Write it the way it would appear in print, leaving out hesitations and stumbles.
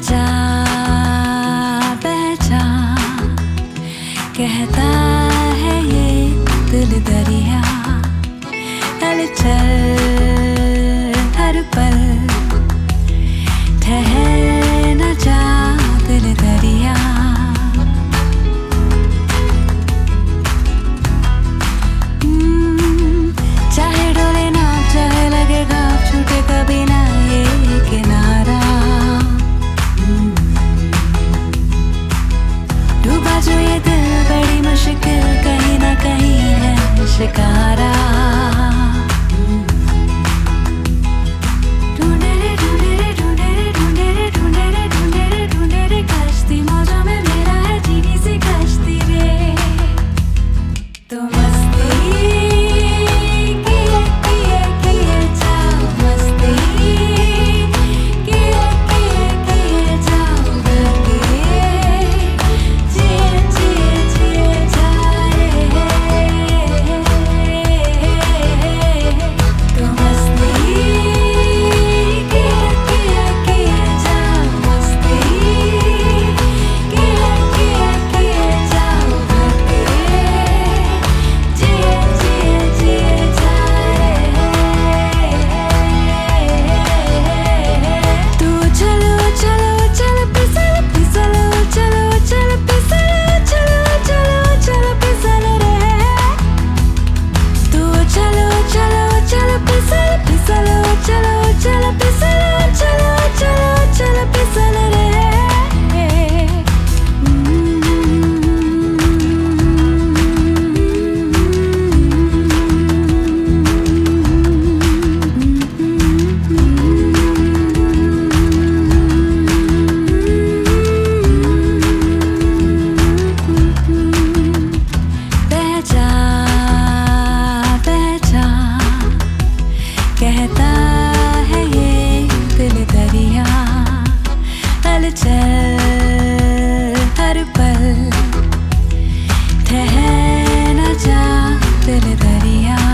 जा बह जा कहता है ये दिल दरिया, हलचल हर पल ठहर न जा दिल दरिया। चाहे डोले ना चाहे लगे घाव, छूटे कभी ना ये किनारा। डूबा जो ये दिल बड़ी मुश्किल, कहीं ना कहीं है शिकारा। ढूंढे रे ढूंढे रे ढूंढे रे ढूंढे रे ढूंढे रे ढूंढे रे ढूंढे रे कश्ती, मौजों में मेरा है जीनी सी कश्ती रे। तो मस्ती किए जाओ, मस्ती किए जाओ, जिए जाए। तो मस्ती किए जाओ, मस्ती किए जाओ, जिए जाए। तू चलो चलो चल फिसल फिसल, चलो चल फिसल, चलो चलो चल फिसल रे। तू चलो चलो चल फिसल फिसल, चलो चल फिसल, चलो चलो चल फिसल रे। बह जा कहता है ये दिल दरिया, हलचल हर पल ठहर न जा दिल दरिया।